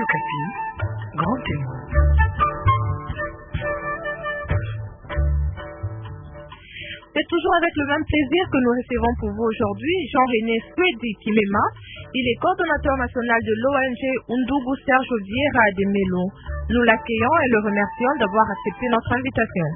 Okapi, grand témoin. C'est toujours avec le même plaisir que nous recevons pour vous aujourd'hui Jean-René Swedi Kimema. Il est coordonnateur national de l'ONG Undugu Serge Vieira de Melo. Nous l'accueillons et le remercions d'avoir accepté notre invitation.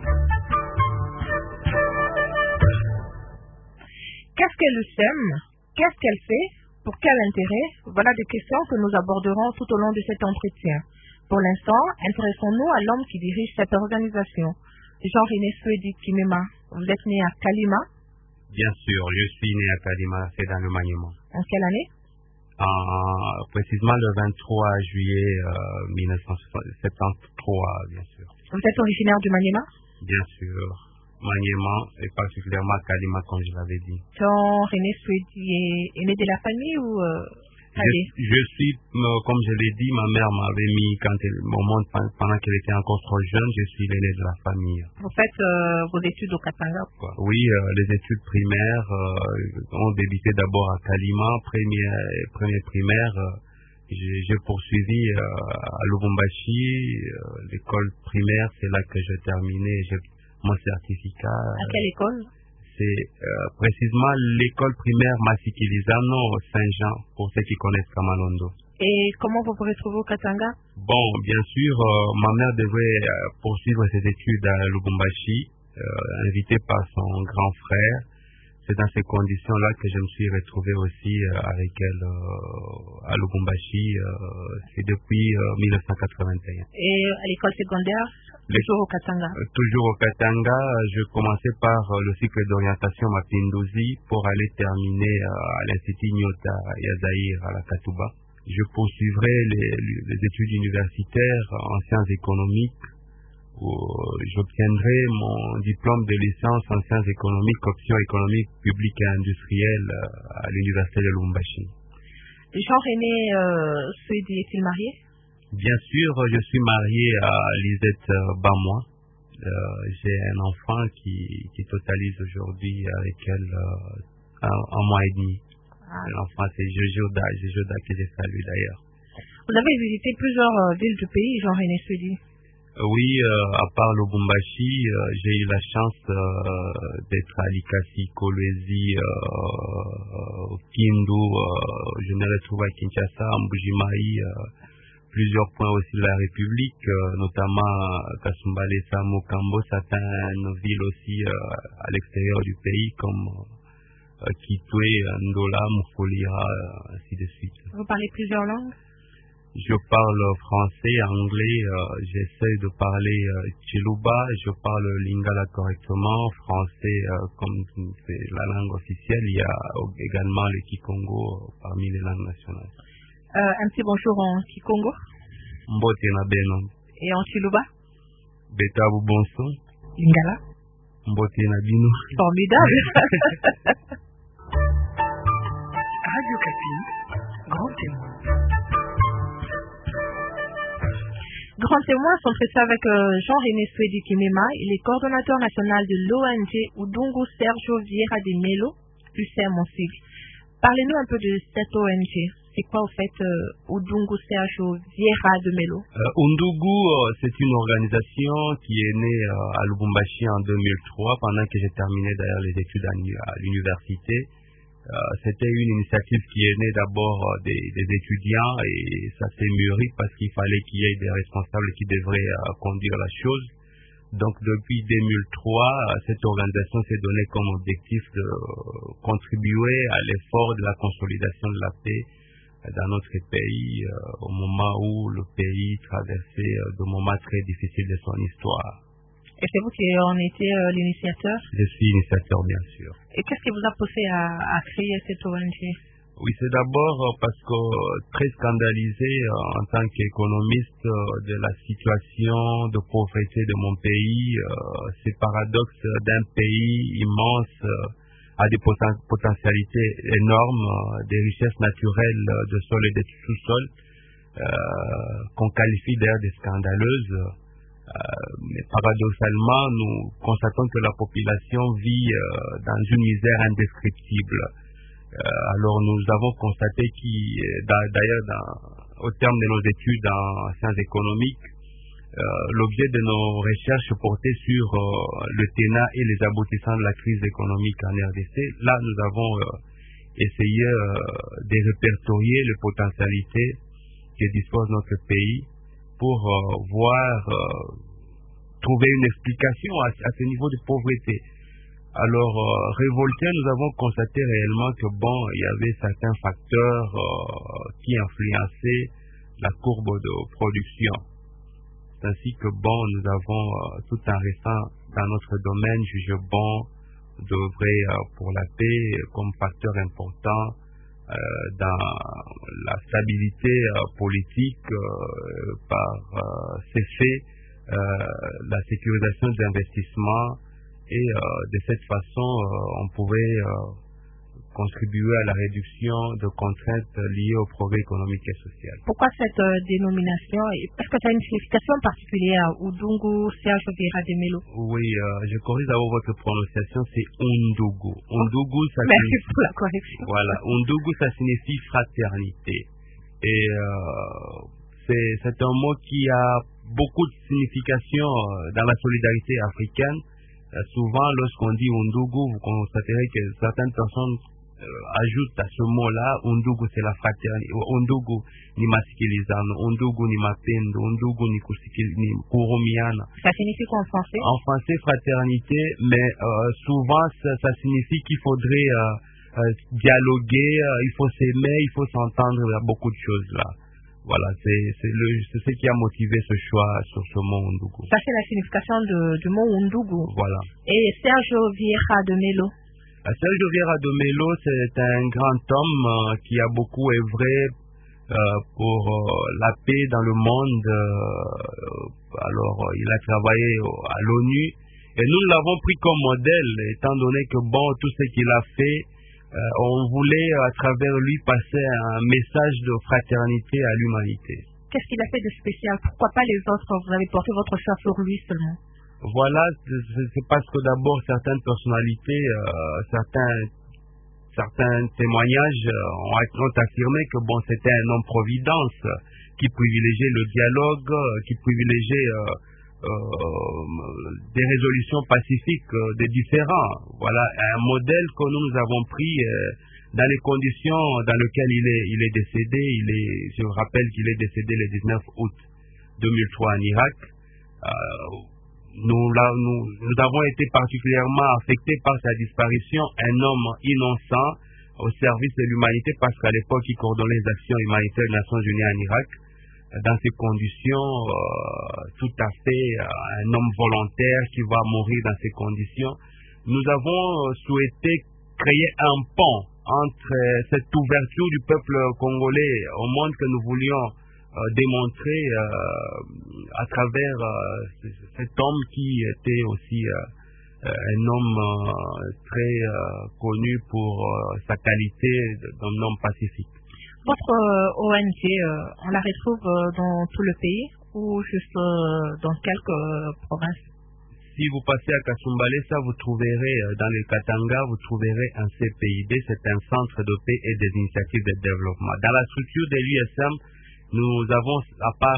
Qu'est-ce qu'elle sème? Qu'est-ce qu'elle fait? Pour quel intérêt? Voilà des questions que nous aborderons tout au long de cet entretien. Pour l'instant, intéressons-nous à l'homme qui dirige cette organisation. Jean-René Swedi Kimema, vous êtes né à Kalima? Bien sûr, je suis né à Kalima, c'est dans le Maniema. En quelle année? Précisément le 23 juillet 1973, bien sûr. Vous êtes originaire du Maniema? Bien sûr. Maniema et particulièrement Kalima, comme je l'avais dit. Jean-René Swedi est né de la famille ou je suis, comme je l'ai dit, ma mère m'avait mis pendant qu'elle était encore trop jeune, je suis l'aîné de la famille. Vous faites vos études au Katanga? Oui, les études primaires ont débuté d'abord à Kalima, première primaire. J'ai poursuivi à Lubumbashi, l'école primaire, c'est là que j'ai terminé, j'ai mon certificat. À quelle école? C'est précisément l'école primaire Masikilizano Saint-Jean, pour ceux qui connaissent Kamalondo. Et comment vous vous retrouvez au Katanga? Bon, bien sûr, ma mère devait poursuivre ses études à Lubumbashi, invitée par son grand frère. C'est dans ces conditions-là que je me suis retrouvé aussi avec elle à Lubumbashi, c'est depuis 1981. Et à l'école secondaire? Toujours au Katanga? Toujours au Katanga. Je commençais par le cycle d'orientation Mapinduzi pour aller terminer à l'Institut Nyota Yazaïr à la Katouba. Je poursuivrai les études universitaires en sciences économiques où j'obtiendrai mon diplôme de licence en sciences économiques, option économique publique et industrielle à l'université de Lubumbashi. Jean-René Swedi est-il marié? Bien sûr, je suis marié à Lisette Bamois. J'ai un enfant qui totalise aujourd'hui avec elle un mois et demi. L'enfant, c'est Jojoda que j'ai salué d'ailleurs. Vous avez visité plusieurs villes du pays, Jean-René Swedi? Oui, à part Lubumbashi, j'ai eu la chance d'être à Likasi, Kolwezi, Kindu, je me retrouve à Kinshasa, Mbujimayi, plusieurs points aussi de la République, notamment Kasumbalesa, Mokambo, certaines villes aussi à l'extérieur du pays comme Kitwe, Ndola, Moufolira, ainsi de suite. Vous parlez plusieurs langues? Je parle français, anglais, j'essaie de parler Chiluba, je parle Lingala correctement, français comme c'est la langue officielle, il y a également le Kikongo parmi les langues nationales. Un petit bonjour en Kikongo. Mbote na beno. Et en Chiluba? Betabu bonso. Lingala? Mbote na bino. Formidable. Radio Okapi, grand témoin. Grand témoin s'entretient avec Jean-René Swedi Kimema. Il est coordonnateur national de l'ONG Undugu Serge Vieira de Melo, UCM en sigle. Parlez-nous un peu de cette ONG. C'est quoi, en fait, Undugu Serge Vieira de Melo? Undugu, c'est une organisation qui est née à Lubumbashi en 2003, pendant que j'ai terminé d'ailleurs les études à l'université. C'était une initiative qui est née d'abord des étudiants et ça s'est mûri parce qu'il fallait qu'il y ait des responsables qui devraient conduire la chose. Donc depuis 2003, cette organisation s'est donnée comme objectif de contribuer à l'effort de la consolidation de la paix dans notre pays au moment où le pays traversait de moments très difficiles de son histoire. Et c'est vous qui en étiez l'initiateur? Je suis initiateur, bien sûr. Et qu'est-ce qui vous a poussé à créer cette ONG? Oui, c'est d'abord parce que très scandalisé en tant qu'économiste de la situation de pauvreté de mon pays, ces paradoxes d'un pays immense a des potentialités énormes, des richesses naturelles de sol et de sous-sol, qu'on qualifie d'ailleurs de scandaleuses. Mais paradoxalement, nous constatons que la population vit dans une misère indescriptible. Alors nous avons constaté d'ailleurs au terme de nos études en sciences économiques, l'objet de nos recherches portait sur le tenant et les aboutissants de la crise économique en RDC. Là, nous avons essayé de répertorier les potentialités que dispose notre pays pour trouver une explication à ce niveau de pauvreté. Alors, révoltés, nous avons constaté réellement que il y avait certains facteurs qui influençaient la courbe de production. C'est ainsi que nous avons, tout en restant dans notre domaine, jugé bon d'œuvrer pour la paix comme facteur important dans la stabilité politique par ces faits, la sécurisation des investissements, et de cette façon, on pouvait contribuer à la réduction de contraintes liées au progrès économique et social. Pourquoi cette dénomination? Est-ce que ça a une signification particulière? Oudungu Serge Vieira de Melo? Oui, je corrige d'abord votre prononciation, c'est Oundougou. Oundougou, ça Merci pour la correction. Voilà, Oundougou, ça signifie fraternité. Et c'est un mot qui a beaucoup de signification dans la solidarité africaine. Souvent, lorsqu'on dit Oundougou, vous constaterez que certaines personnes ajoutent à ce mot-là, Oundougou, c'est la fraternité. Oundougou ni masikilizano, Oundougou ni mapendo, Oundougou ni kurumiana. Ça signifie quoi en français? En français, fraternité, mais souvent, ça signifie qu'il faudrait dialoguer, il faut s'aimer, il faut s'entendre, il y a beaucoup de choses là. Voilà, c'est ce qui a motivé ce choix sur ce mot Oundougou. Ça, c'est la signification du mot Oundougou. Voilà. Et Serge Vieira de Melo? Serge Vieira de Melo, c'est un grand homme qui a beaucoup œuvré pour la paix dans le monde. Alors, il a travaillé à l'ONU et nous l'avons pris comme modèle, étant donné que tout ce qu'il a fait, on voulait à travers lui passer un message de fraternité à l'humanité. Qu'est-ce qu'il a fait de spécial? Pourquoi pas les autres? Vous avez porté votre choix sur lui seulement. Voilà, c'est parce que d'abord certaines personnalités, certains témoignages ont affirmé que c'était un homme providence qui privilégiait le dialogue, qui privilégiait des résolutions pacifiques des différends. Voilà un modèle que nous avons pris dans les conditions dans lesquelles il est décédé. Je vous rappelle qu'il est décédé le 19 août 2003 en Irak. Nous avons été particulièrement affectés par sa disparition, un homme innocent au service de l'humanité, parce qu'à l'époque il coordonnait les actions humanitaires des Nations Unies en Irak. Dans ces conditions, tout à fait un homme volontaire qui va mourir dans ces conditions. Nous avons souhaité créer un pont entre cette ouverture du peuple congolais au monde que nous voulions démontrer à travers cet homme qui était aussi un homme très connu pour sa qualité d'un homme pacifique. Votre ONG, on la retrouve dans tout le pays ou juste dans quelques provinces? Si vous passez à Kasumbalesa, vous trouverez dans le Katanga, vous trouverez un CPID, c'est un centre de paix et des initiatives de développement. Dans la structure de l'USM, nous avons, à part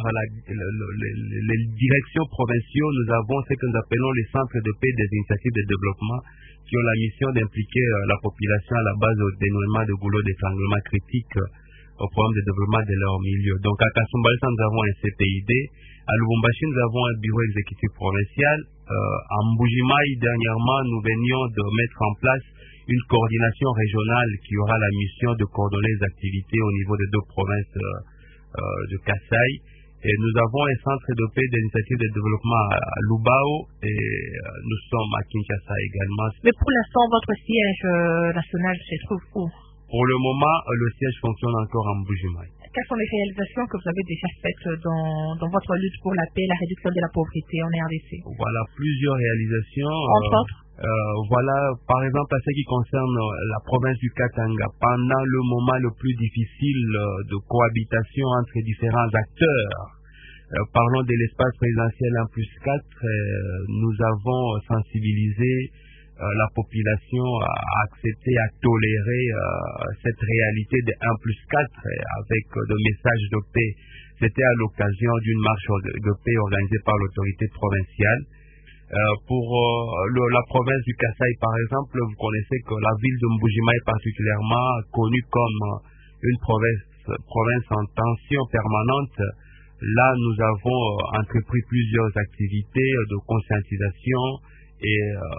les directions provinciaux, nous avons ce que nous appelons les centres de paix et des initiatives de développement qui ont la mission d'impliquer la population à la base au dénouement de goulot d'étranglement critique au programme de développement de leur milieu. Donc à Kasumbalesa, nous avons un CPID. À Lubumbashi, nous avons un bureau exécutif provincial. À Mbujimaï, dernièrement, nous venions de mettre en place une coordination régionale qui aura la mission de coordonner les activités au niveau des deux provinces de Kasai. Et nous avons un centre de paix d'initiative de développement à Lubao et nous sommes à Kinshasa également. Mais pour l'instant, votre siège national se trouve où? Pour le moment, le siège fonctionne encore en Mbujimaï. Quelles sont les réalisations que vous avez déjà faites dans votre lutte pour la paix et la réduction de la pauvreté en RDC? Voilà, plusieurs réalisations. Entre autres? Voilà, par exemple, à ce qui concerne la province du Katanga, pendant le moment le plus difficile de cohabitation entre différents acteurs, parlons de l'espace présidentiel 1+4, nous avons sensibilisé la population a accepté, a toléré cette réalité de 1+4 avec de messages de paix. C'était à l'occasion d'une marche de paix organisée par l'autorité provinciale. Pour la province du Kasaï, par exemple, vous connaissez que la ville de Mbuji-Mayi est particulièrement connue comme une province en tension permanente. Là, nous avons entrepris plusieurs activités de conscientisation et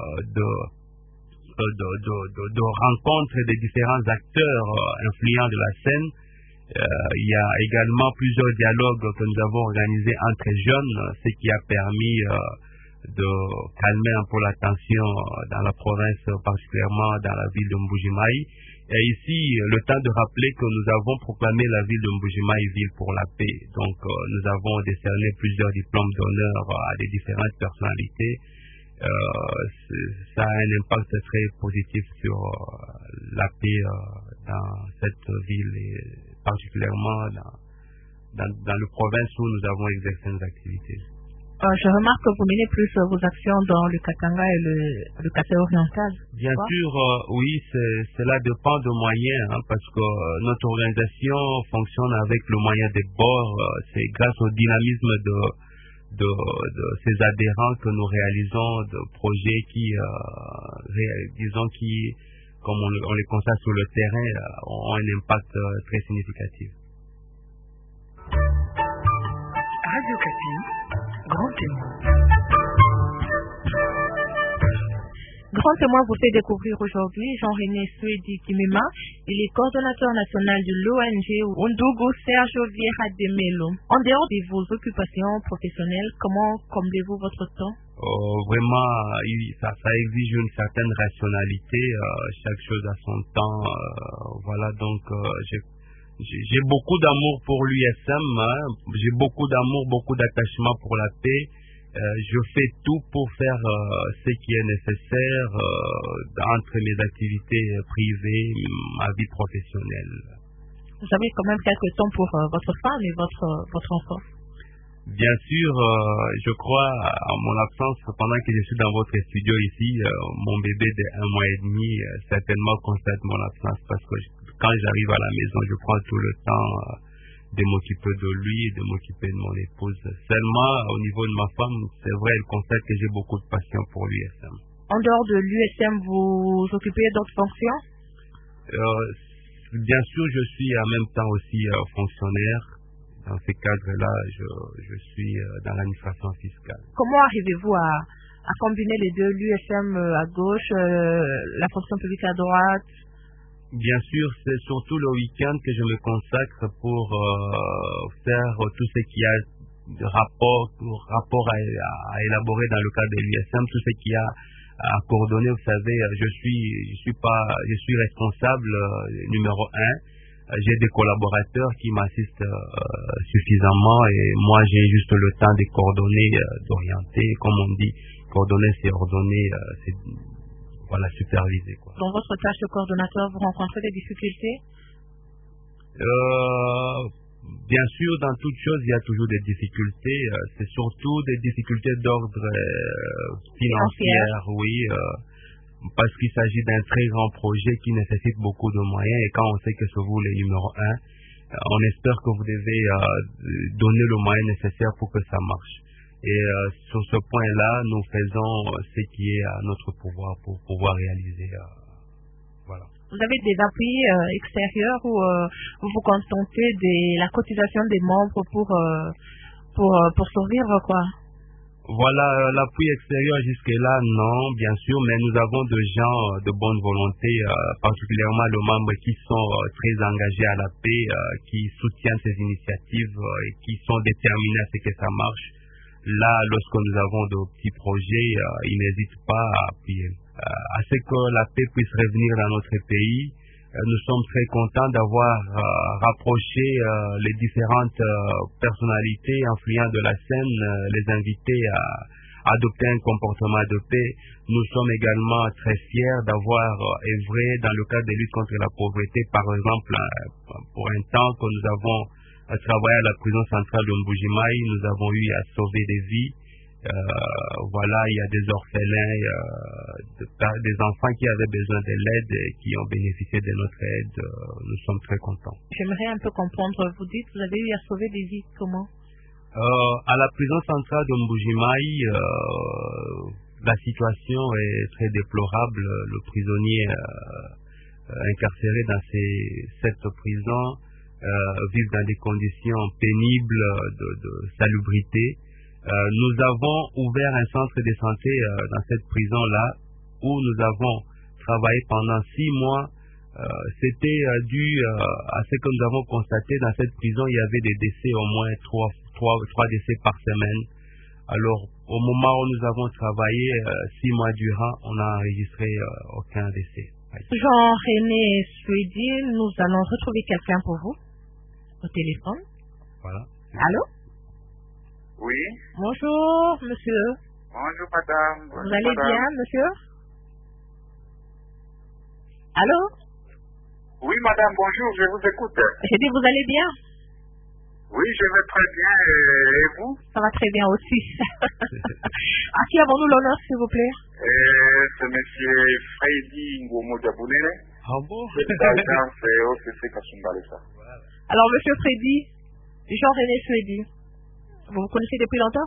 de rencontres des différents acteurs influents de la scène. Il y a également plusieurs dialogues que nous avons organisés entre jeunes, ce qui a permis de calmer un peu la tension dans la province, particulièrement dans la ville de Mbuji-Mayi. Et ici, le temps de rappeler que nous avons proclamé la ville de Mbuji-Mayi ville pour la paix. Donc, nous avons décerné plusieurs diplômes d'honneur à des différentes personnalités. Ça a un impact très positif sur la paix dans cette ville et particulièrement dans le province où nous avons exercé nos activités. Je remarque que vous menez plus vos actions dans le Katanga et le Kasaï oriental. Bien sûr, oui, cela dépend de moyens, parce que notre organisation fonctionne avec le moyen des bords. C'est grâce au dynamisme de ces adhérents que nous réalisons de projets qui, comme on les constate sur le terrain, ont un impact très significatif. Radio Kapi, grand témoin. Grand témoin vous fait découvrir aujourd'hui Jean-René Swedi Kimema. Il est coordonnateur national de l'ONG Undugu Sergio Vieira de Melo. En dehors de vos occupations professionnelles, comment comblez-vous votre temps? Vraiment, ça exige une certaine rationalité, chaque chose a son temps. Voilà, donc j'ai beaucoup d'amour pour l'USM, j'ai beaucoup d'amour, beaucoup d'attachement pour la paix. Je fais tout pour faire ce qui est nécessaire entre mes activités privées, ma vie professionnelle. Vous avez quand même quelques temps pour votre femme et votre enfant? Bien sûr, je crois, en mon absence, pendant que je suis dans votre studio ici, mon bébé de 1 mois et demi certainement constate mon absence parce que quand j'arrive à la maison, je prends tout le temps de m'occuper de lui, de m'occuper de mon épouse. Seulement, au niveau de ma femme, c'est vrai, elle constate que j'ai beaucoup de passion pour l'USM. En dehors de l'USM, vous occupez d'autres fonctions? Bien sûr, je suis en même temps aussi fonctionnaire. Dans ce cadre-là, je suis dans l'administration fiscale. Comment arrivez-vous à combiner les deux, l'USM à gauche, la fonction publique à droite? Bien sûr, c'est surtout le week-end que je me consacre pour faire tout ce qui a de rapport à élaborer dans le cadre de l'USM, tout ce qui a à coordonner. Vous savez, je suis responsable numéro 1. J'ai des collaborateurs qui m'assistent suffisamment et moi j'ai juste le temps de coordonner, d'orienter, comme on dit, coordonner c'est ordonner, c'est voilà, superviser quoi. Dans votre tâche de coordonnateur, vous rencontrez des difficultés? Bien sûr, dans toute chose, il y a toujours des difficultés. C'est surtout des difficultés d'ordre financier, oui. Parce qu'il s'agit d'un très grand projet qui nécessite beaucoup de moyens et quand on sait que c'est vous le numéro 1, on espère que vous devez donner le moyen nécessaire pour que ça marche. Et sur ce point-là, nous faisons ce qui est à notre pouvoir pour pouvoir réaliser. Voilà. Vous avez des appuis extérieurs ou vous vous contentez de la cotisation des membres pour survivre quoi? Voilà, l'appui extérieur jusque-là, non, bien sûr, mais nous avons des gens de bonne volonté, particulièrement les membres qui sont très engagés à la paix, qui soutiennent ces initiatives et qui sont déterminés à ce que ça marche. Là, lorsque nous avons de petits projets, ils n'hésitent pas à appuyer. À ce que la paix puisse revenir dans notre pays, nous sommes très contents d'avoir rapproché les différentes personnalités influentes de la scène, les invités à adopter un comportement de paix. Nous sommes également très fiers d'avoir œuvré dans le cadre de lutte contre la pauvreté, par exemple, pour un temps que nous avons travaillé à la prison centrale de Mbuji-Mayi, nous avons eu à sauver des vies. Voilà, il y a des orphelins, des enfants qui avaient besoin de l'aide et qui ont bénéficié de notre aide. Nous sommes très contents. J'aimerais un peu comprendre. Vous dites, vous avez eu à sauver des vies. Comment? À la prison centrale de Mbujimaï, la situation est très déplorable. Le prisonnier incarcéré dans cette prison vivent dans des conditions pénibles de salubrité. Nous avons ouvert un centre de santé dans cette prison-là où nous avons travaillé pendant 6 mois. C'était dû à ce que nous avons constaté dans cette prison. Il y avait des décès, au moins 3 décès par semaine. Alors, au moment où nous avons travaillé 6 mois durant, on n'a enregistré aucun décès. Jean-René Suedi, nous allons retrouver quelqu'un pour vous au téléphone. Voilà. Allô? Oui. Bonjour, monsieur. Bonjour, madame. Vous allez bien, monsieur? Allô? Oui, madame, bonjour, je vous écoute. J'ai dit, vous allez bien? Oui, je vais très bien. Et vous? Ça va très bien aussi. À qui avons-nous l'honneur, s'il vous plaît? C'est monsieur Freddy Ngomo Diabounene. Ah bon? L'agence OCC Kasumbalesa. Alors, monsieur Freddy, Jean-René Suedi, vous vous connaissez depuis longtemps?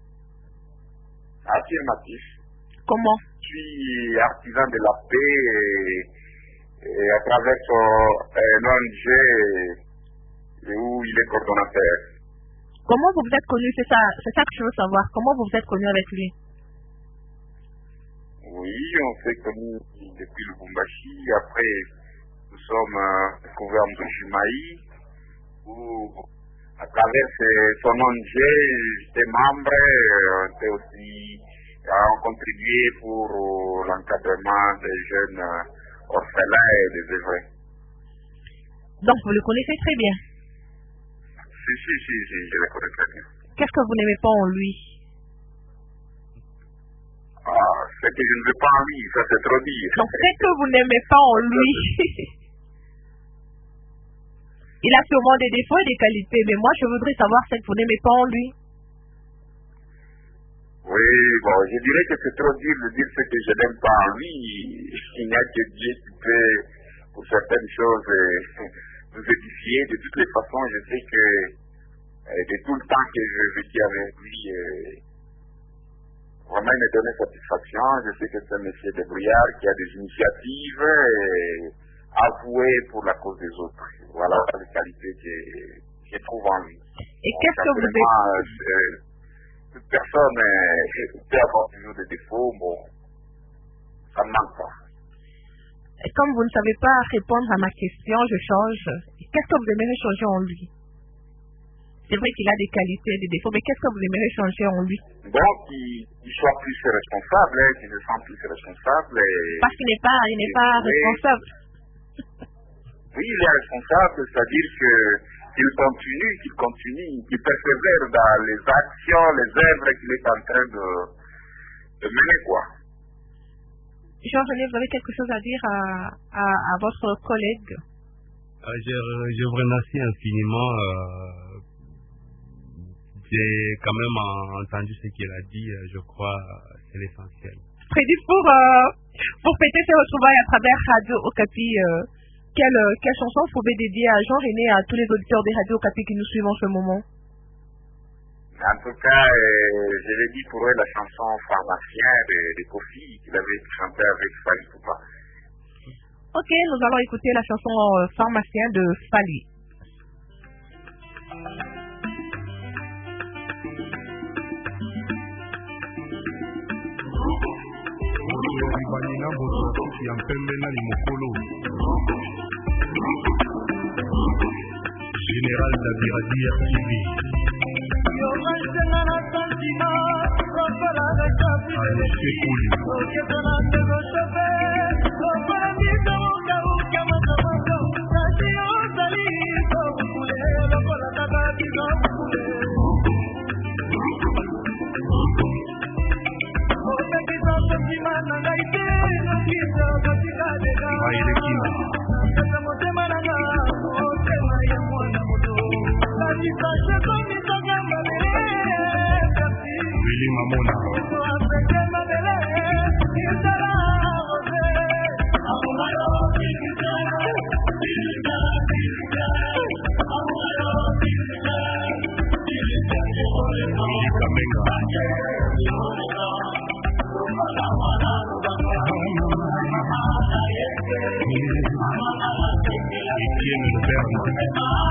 Affirmatif. Comment? Je suis artisan de la paix et à travers un ONG où il est coordonnateur. Comment vous vous êtes connu? C'est ça que je veux savoir. Comment vous vous êtes connu avec lui? Oui, on s'est connus depuis le Lubumbashi. Après, nous sommes trouvés à Mbujimaï, où à travers son ONG, j'étais membre, on contribué pour l'encadrement des jeunes orphelins et des œuvrés. Donc vous le connaissez très bien? Si, je le connais très bien. Qu'est-ce que vous n'aimez pas en lui? Ce que je ne veux pas en lui, ça c'est trop dire. Donc qu'est-ce que vous n'aimez pas en lui? Il a sûrement des défauts et des qualités, mais moi je voudrais savoir ce que vous n'aimez pas en lui. Oui, bon, je dirais que c'est trop dur de dire ce que je n'aime pas en lui. Il n'y a que Dieu qui peut, pour certaines choses, nous édifier. De toutes les façons, je sais que de tout le temps que je vécu avec lui, vraiment il me donnait satisfaction. Je sais que c'est un monsieur débrouillard qui a des initiatives avouées pour la cause des autres. Voilà les qualités que je trouve en lui. Et qu'est-ce que vous êtes? Toute personne peut avoir toujours des défauts, bon, ça ne manque pas. Et comme vous ne savez pas répondre à ma question, je change. Qu'est-ce que vous aimeriez changer en lui? C'est vrai qu'il a des qualités et des défauts, mais qu'est-ce que vous aimeriez changer en lui? Donc, qu'il soit plus responsable, qu'il se sente plus responsable. Parce qu'il n'est pas responsable. Oui, il est responsable, c'est-à-dire qu'il continue, qu'il persévère dans les actions, les œuvres qu'il est en train de mener, quoi. Jean-René, vous avez quelque chose à dire à votre collègue? Je vous remercie infiniment. J'ai quand même entendu ce qu'il a dit. Je crois c'est l'essentiel. Freddy, pour fêter ces retrouvailles à travers Radio Okapi, quelle chanson vous pouvez dédier à Jean-René et à tous les auditeurs des Radio Okapi qui nous suivent en ce moment? En tout cas, je l'ai dit pour eux la chanson Pharmacien de Kofi qu'il avait chanté avec Fali Poupa. Ok, nous allons écouter la chanson Pharmacien de Fali. Général Daviradir TV. Mamona. Etienne Le Berme.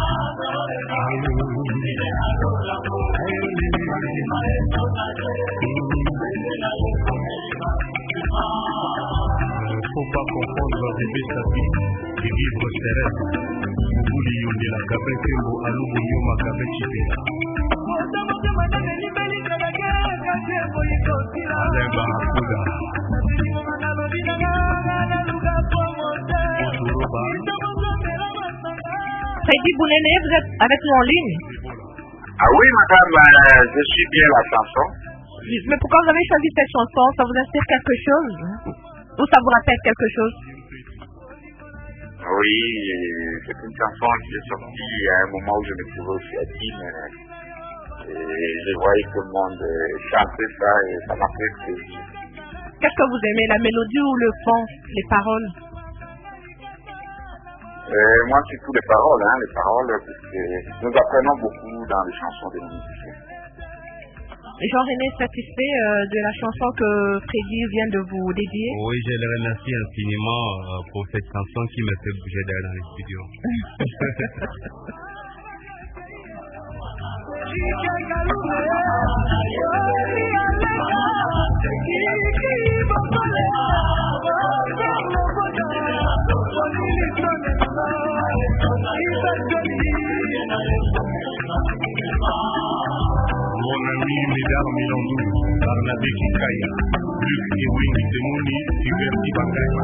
Faut pas confondre rêver sa vie et vivre ses rêves. Bouli Yondela Gabe Tembo Alubu Nyoma Gabe Chipela. Alain Barakuda. Freddy Bounene, vous êtes avec nous en ligne? Ah oui, madame, je suis bien la chanson. Mais pourquoi vous avez choisi cette chanson? Ça vous inspire quelque chose? Ou ça vous rappelle quelque chose? Oui, c'est une chanson qui est sortie à un moment où je me trouvais aussi à Dîme. Et je voyais tout le monde chanter ça et ça m'a fait plaisir. Qu'est-ce que vous aimez, la mélodie ou le fond, les paroles? Moi, c'est tous les paroles, parce que nous apprenons beaucoup dans les chansons des musiciens. Jean-René est satisfait de la chanson que Freddy vient de vous dédier? Oui, je le remercie infiniment pour cette chanson qui me fait bouger d'ailleurs dans les studios. Mon ami Médard Milandou, Barnabé Kikaya, Luc et Winnie Demouni, Huberti Bakaya.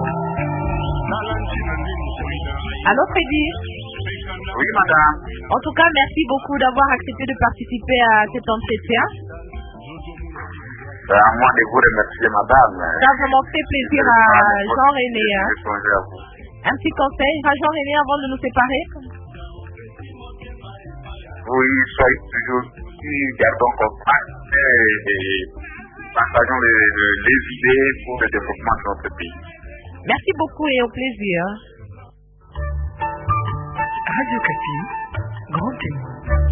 Allô Freddy? Oui, madame. En tout cas, merci beaucoup d'avoir accepté de participer à cet entretien. C'est à moi de vous remercier, madame. Ça a vraiment fait plaisir à Jean-René. Un petit conseil à Jean-René avant de nous séparer? Oui, soyez toujours gardons contact et partageons les idées pour le développement de notre pays. Merci beaucoup et au plaisir. Radio Kapi, grand témoin.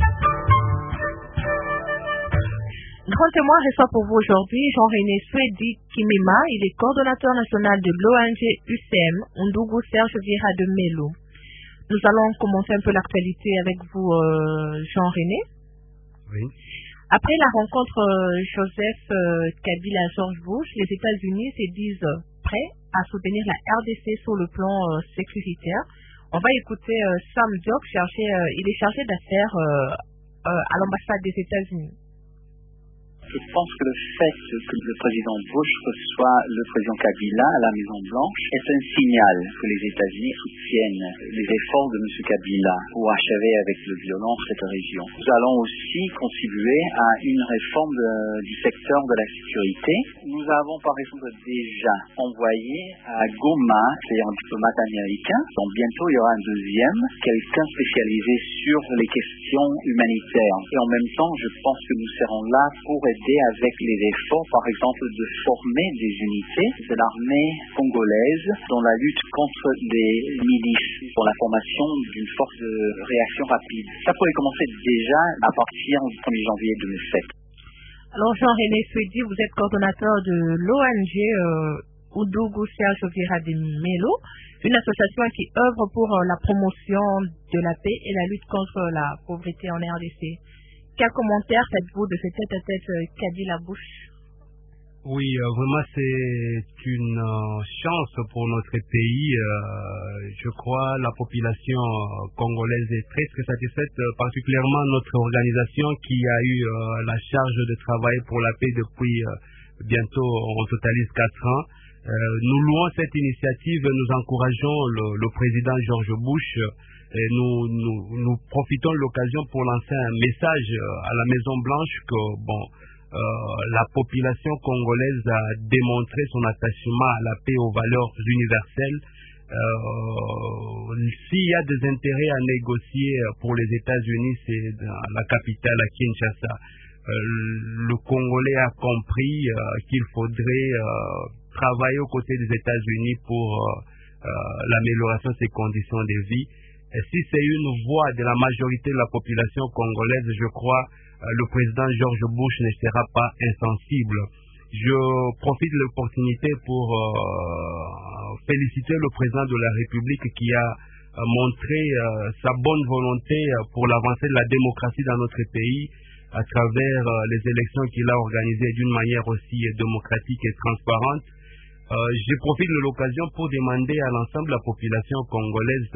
Grand témoin reçoit pour vous aujourd'hui Jean-René Swedi Kimema. Il est coordonnateur national de l'ONG UCM, Ndougou Serge Vieira de Melo. Nous allons commencer un peu l'actualité avec vous, Jean-René. Oui. Après la rencontre Joseph Kabila George Bush, les États-Unis se disent prêts à soutenir la RDC sur le plan sécuritaire. On va écouter Sam Diop, il est chargé d'affaires à l'ambassade des États-Unis. Je pense que le fait que le président Bush reçoit le président Kabila à la Maison-Blanche est un signal que les États-Unis soutiennent les efforts de M. Kabila pour achever avec la violence cette région. Nous allons aussi contribuer à une réforme du secteur de la sécurité. Nous avons par exemple déjà envoyé à Goma, qui est un diplomate américain, donc bientôt il y aura un deuxième, quelqu'un spécialisé sur les questions humanitaires. Et en même temps, je pense que nous serons là pour aider avec les efforts, par exemple, de former des unités de l'armée congolaise dans la lutte contre les milices, pour la formation d'une force de réaction rapide. Ça pourrait commencer déjà à partir du 1er janvier 2007. Alors Jean-René Swedi, vous êtes coordonnateur de l'ONG Ndougou Serge Vieira de Melo, une association qui œuvre pour la promotion de la paix et la lutte contre la pauvreté en RDC. Quel commentaire faites-vous de ce tête-à-tête Kabila Bush? Oui, vraiment c'est une chance pour notre pays. Je crois la population congolaise est très très satisfaite, particulièrement notre organisation qui a eu la charge de travailler pour la paix depuis bientôt, on totalise 4 ans. Nous louons cette initiative, nous encourageons le président George Bush. Et nous profitons de l'occasion pour lancer un message à la Maison-Blanche que la population congolaise a démontré son attachement à la paix et aux valeurs universelles. S'il y a des intérêts à négocier pour les États-Unis, c'est dans la capitale, à Kinshasa. le Congolais a compris qu'il faudrait travailler aux côtés des États-Unis pour l'amélioration de ses conditions de vie. Et si c'est une voix de la majorité de la population congolaise, je crois le président George Bush ne sera pas insensible. Je profite de l'opportunité pour féliciter le président de la République qui a montré sa bonne volonté pour l'avancée de la démocratie dans notre pays à travers les élections qu'il a organisées d'une manière aussi démocratique et transparente. Je profite de l'occasion pour demander à l'ensemble de la population congolaise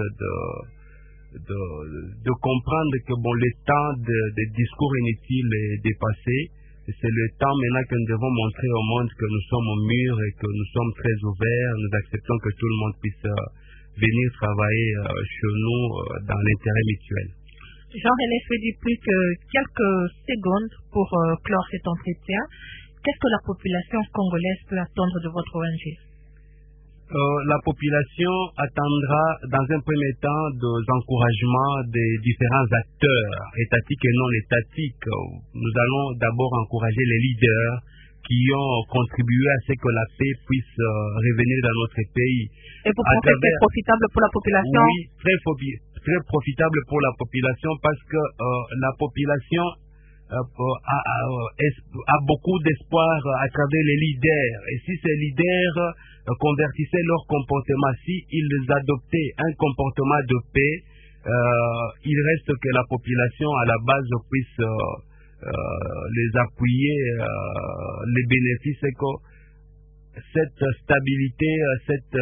de comprendre que le temps des discours inutiles est dépassé. C'est le temps maintenant que nous devons montrer au monde que nous sommes mûrs et que nous sommes très ouverts. Nous acceptons que tout le monde puisse venir travailler chez nous dans l'intérêt mutuel. Jean-René Swedi, plus que quelques secondes pour clore cet entretien. Qu'est-ce que la population congolaise peut attendre de votre ONG? La population attendra dans un premier temps des encouragements des différents acteurs étatiques et non étatiques. Nous allons d'abord encourager les leaders qui ont contribué à ce que la paix puisse revenir dans notre pays. Et vous pensez que c'est profitable pour la population? Oui, très profitable pour la population parce que la population a beaucoup d'espoir à travers les leaders. Et si ces leaders convertissaient leur comportement, si ils adoptaient un comportement de paix, il reste que la population à la base puisse les appuyer, les bénéfices, et que cette stabilité, cette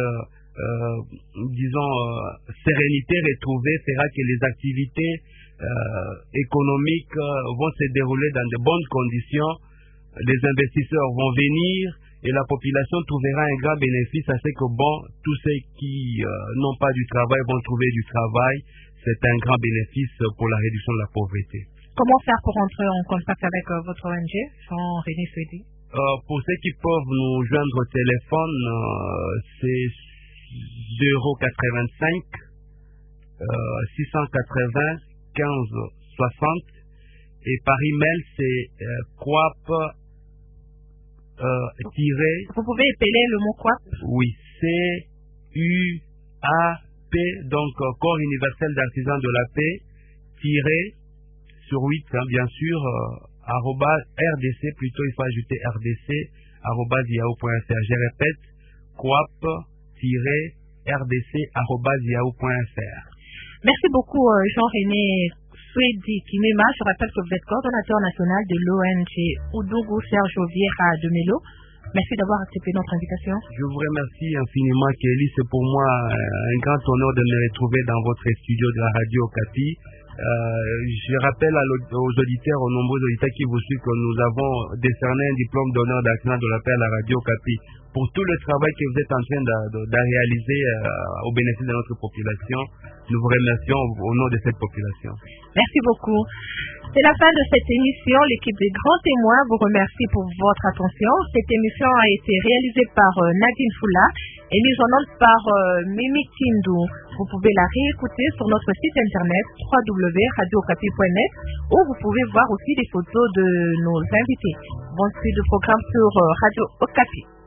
sérénité retrouvée fera que les activités économiques vont se dérouler dans de bonnes conditions, les investisseurs vont venir et la population trouvera un grand bénéfice à ce que tous ceux qui n'ont pas du travail vont trouver du travail. C'est un grand bénéfice pour la réduction de la pauvreté. Comment faire pour entrer en contact avec votre ONG, Jean-René Swedi? Pour ceux qui peuvent nous joindre au téléphone, c'est 085 680 15 60 et par email c'est coap Vous pouvez épeler le mot coap? Oui, CUAP, donc Corps universel d'artisans de la paix, sur 8, bien sûr, @RDC, plutôt il faut ajouter RDC, @yahoo.fr. Je répète, coap-rdc@yahoo.fr. Merci beaucoup Jean-René Swedi Kimema. Je rappelle que vous êtes coordonnateur national de l'ONG Oudungu Serge Vieira de Melo. Merci d'avoir accepté notre invitation. Je vous remercie infiniment Kelly, c'est pour moi un grand honneur de me retrouver dans votre studio de la radio Okapi. Je rappelle aux auditeurs, aux nombreux auditeurs qui vous suivent, que nous avons décerné un diplôme d'honneur d'accident de la paix à la radio Okapi pour tout le travail que vous êtes en train de réaliser au bénéfice de notre population. Nous vous remercions au nom de cette population. Merci beaucoup. C'est la fin de cette émission. L'équipe des Grands Témoins vous remercie pour votre attention. Cette émission a été réalisée par Nadine Foula et mise en onde par Mimi Kindou. Vous pouvez la réécouter sur notre site internet www.radiocapi.net où vous pouvez voir aussi des photos de nos invités. Bon suite de programme sur Radio Okapi.